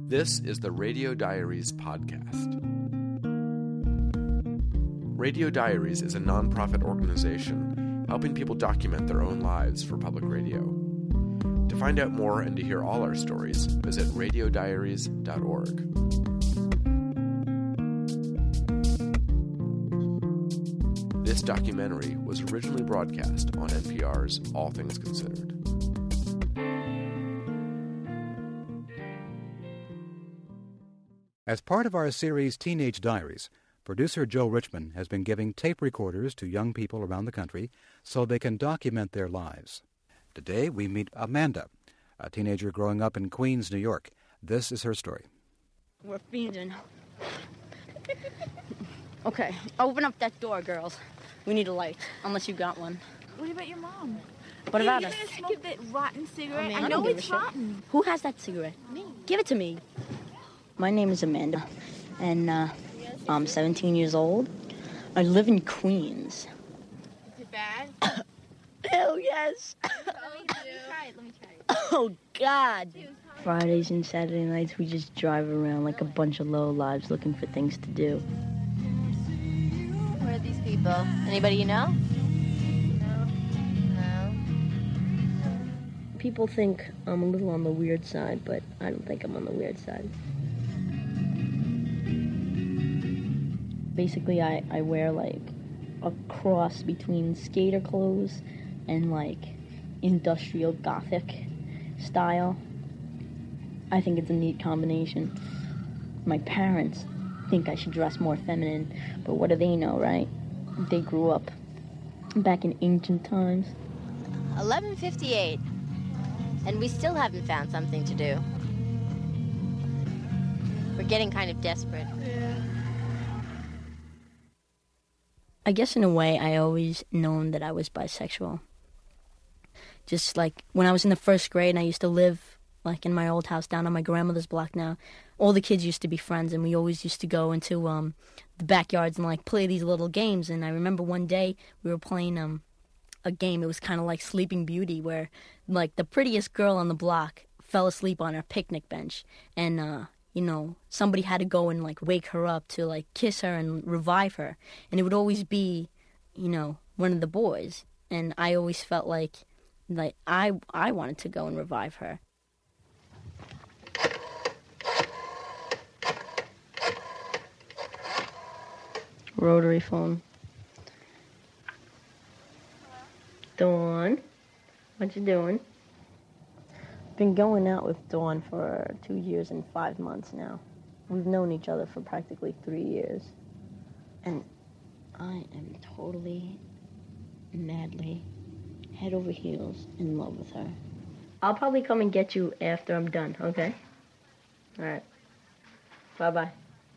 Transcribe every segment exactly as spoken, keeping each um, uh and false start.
This is the Radio Diaries podcast. Radio Diaries is a nonprofit organization helping people document their own lives for public radio. To find out more and to hear all our stories, visit radio diaries dot org. This documentary was originally broadcast on N P R's All Things Considered. As part of our series Teenage Diaries, producer Joe Richmond has been giving tape recorders to young people around the country so they can document their lives. Today we meet Amanda, a teenager growing up in Queens, New York. This is her story. We're fiending. Okay, open up that door, girls. We need a light, unless you got one. What about your mom? What about you her? You're gonna smoke that rotten cigarette. I, mean, I, I know it's it's rotten. Who has that cigarette? Me. Give it to me. My name is Amanda, and uh, I'm seventeen years old. I live in Queens. Is it bad? Hell yes. Let me, let me try it. Let me try it. Oh, God. Fridays and Saturday nights, we just drive around like a bunch of lowlives looking for things to do. Who are these people? Anybody you know? No. No. People think I'm a little on the weird side, but I don't think I'm on the weird side. Basically, I, I wear, like, a cross between skater clothes and, like, industrial gothic style. I think it's a neat combination. My parents think I should dress more feminine, but what do they know, right? They grew up back in ancient times. eleven fifty-eight. And we still haven't found something to do. We're getting kind of desperate. Yeah. I guess in a way, I always known that I was bisexual. Just like when I was in the first grade and I used to live like in my old house down on my grandmother's block now, all the kids used to be friends and we always used to go into um, the backyards and like play these little games. And I remember one day we were playing um, a game. It was kind of like Sleeping Beauty where like the prettiest girl on the block fell asleep on her picnic bench and uh, you know, somebody had to go and, like, wake her up to, like, kiss her and revive her. And it would always be, you know, one of the boys. And I always felt like, like, I, I wanted to go and revive her. Rotary phone. Dawn, what you doing? Been going out with Dawn for two years and five months now. We've known each other for practically three years. And I am totally, madly, head over heels in love with her. I'll probably come and get you after I'm done, okay? All right. Bye-bye.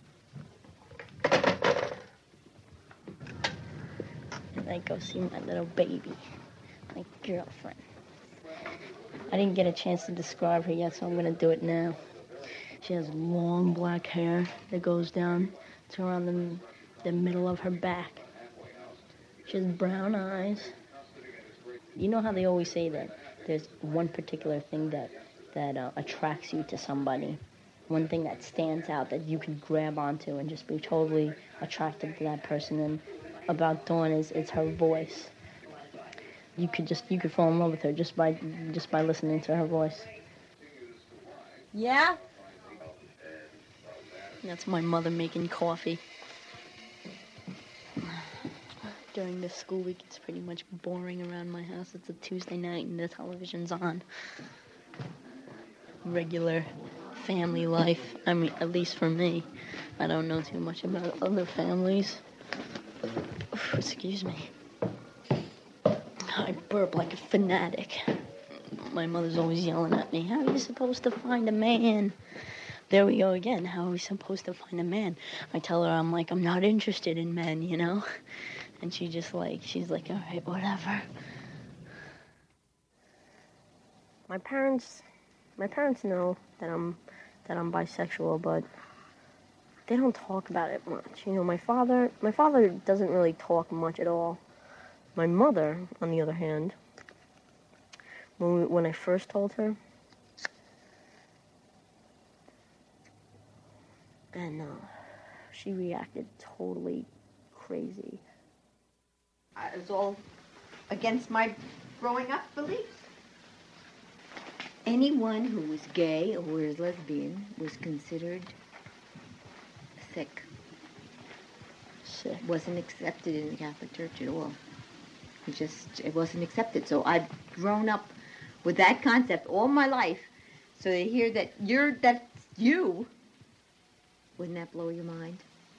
And I go see my little baby, my girlfriend. I didn't get a chance to describe her yet, so I'm going to do it now. She has long black hair that goes down to around the, the middle of her back. She has brown eyes. You know how they always say that there's one particular thing that, that uh, attracts you to somebody, one thing that stands out that you can grab onto and just be totally attracted to that person. And about Dawn is it's her voice. You could just you could fall in love with her just by just by listening to her voice. Yeah? That's my mother making coffee. During the school week, it's pretty much boring around my house. It's a Tuesday night and the television's on. Regular family life. I mean, at least for me. I don't know too much about other families. Excuse me. I burp like a fanatic. My mother's always yelling at me, how are you supposed to find a man? There we go again, how are we supposed to find a man? I tell her, I'm like, I'm not interested in men, you know? And she just like, she's like, all right, whatever. My parents, my parents know that I'm, that I'm bisexual, but they don't talk about it much. You know, my father, my father doesn't really talk much at all. My mother, on the other hand, when we, when I first told her, And uh, she reacted totally crazy. I- It was all against my growing up beliefs. Anyone who was gay or was lesbian was considered sick. Sick. Wasn't accepted in the Catholic Church at all. It just, it wasn't accepted. So I've grown up with that concept all my life. So to hear that you're, that's you, wouldn't that blow your mind?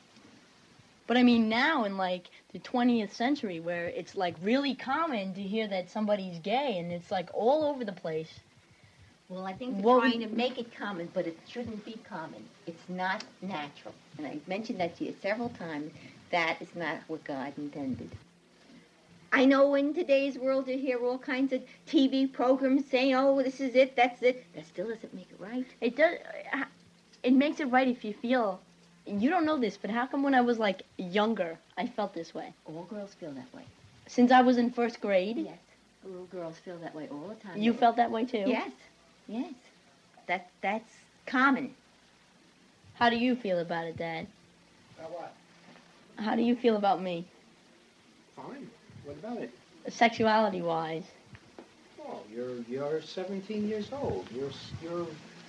But I mean, now in like the twentieth century, where it's like really common to hear that somebody's gay, and it's like all over the place. Well, I think they're Well, trying to make it common, but it shouldn't be common. It's not natural. And I've mentioned that to you several times. That is not what God intended. I know in today's world you hear all kinds of T V programs saying, oh, this is it, that's it. That still doesn't make it right. It does. It makes it right if you feel. You don't know this, but how come when I was like younger, I felt this way? All girls feel that way. Since I was in first grade, Yes. Little girls feel that way all the time. you felt that way too. Yes. Yes. That, that's common. How do you feel about it, Dad? About what? How do you feel about me, Fine. What about it? sexuality-wise? Well, you're you're seventeen years old. You're s- you're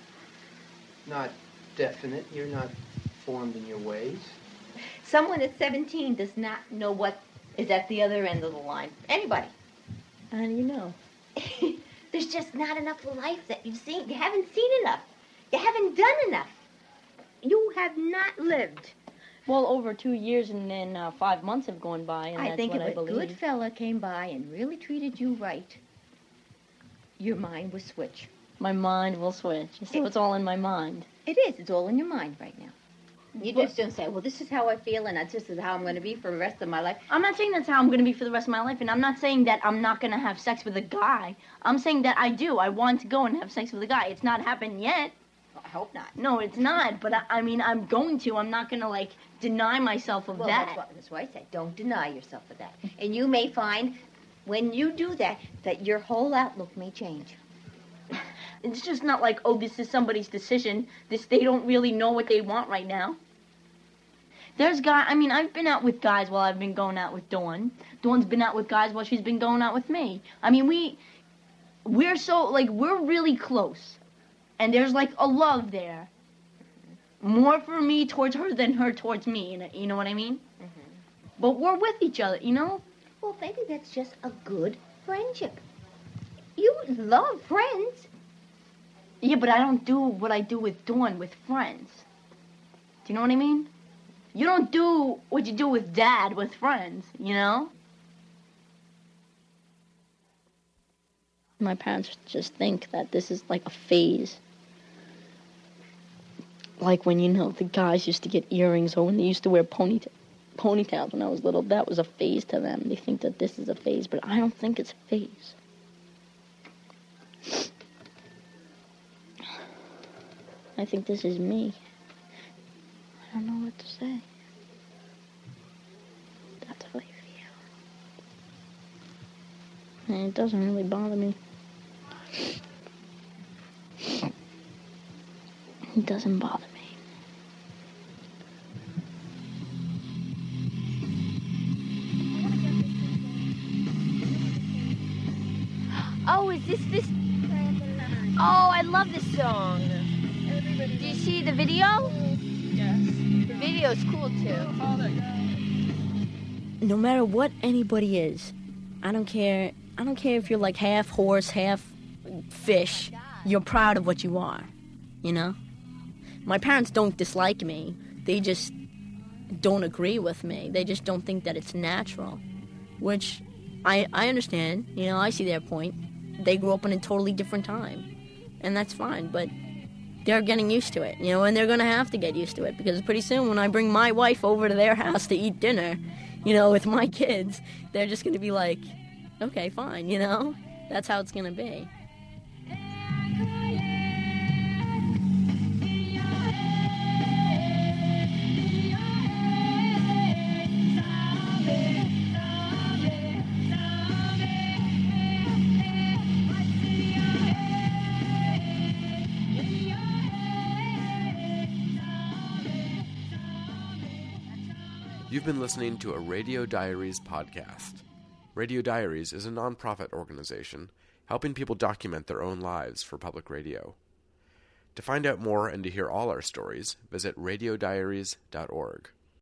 not definite. You're not formed in your ways. Someone at seventeen does not know what is at the other end of the line. Anybody. How do you know? There's just not enough life that you've seen. You haven't seen enough. You haven't done enough. You have not lived. Well, over two years and then uh, five months have gone by, and I that's think what if I a believe. good fella came by and really treated you right, your mind would switch. My mind will switch. So it's all in my mind. It is. It's all in your mind right now. You But- just don't say, well, this is how I feel, and that's- this is how I'm going to be for the rest of my life. I'm not saying that's how I'm going to be for the rest of my life, and I'm not saying that I'm not going to have sex with a guy. I'm saying that I do. I want to go and have sex with a guy. It's not happened yet. I hope not. No, it's not. But I, I mean, I'm going to. I'm not going to, like, deny myself of Well, that. that's, what, that's why I said, don't deny yourself of that. And you may find, when you do that, that your whole outlook may change. It's just not like, oh, this is somebody's decision. This they don't really know what they want right now. There's guy. I mean, I've been out with guys while I've been going out with Dawn. Dawn's been out with guys while she's been going out with me. I mean, we we're so like we're really close, and there's like a love there. More for me towards her than her towards me. You know, you know what I mean? Mm-hmm. But we're with each other. You know. Well, maybe that's just a good friendship. You love friends. Yeah, but I don't do what I do with Dawn with friends. Do you know what I mean? You don't do what you do with Dad with friends, you know? My parents just think that this is like a phase. Like when, you know, the guys used to get earrings or when they used to wear ponyta- ponytails when I was little. That was a phase to them. They think that this is a phase, but I don't think it's a phase. I think this is me. I don't know what to say. That's how I feel. And it doesn't really bother me. It doesn't bother me. Oh, is this this? Oh, I love this song. Do you see the video? Yes. The video's cool too. No matter what anybody is, I don't care. I don't care if you're like half horse, half fish. You're proud of what you are, you know? My parents don't dislike me. They just don't agree with me. They just don't think that it's natural, which I I understand. You know, I see their point. They grew up in a totally different time, and that's fine, but they're getting used to it, you know, and they're going to have to get used to it because pretty soon when I bring my wife over to their house to eat dinner, you know, with my kids, they're just going to be like, okay, fine, you know? That's how it's going to be. You've been listening to a Radio Diaries podcast. Radio Diaries is a nonprofit organization helping people document their own lives for public radio. To find out more and to hear all our stories, visit radio diaries dot org.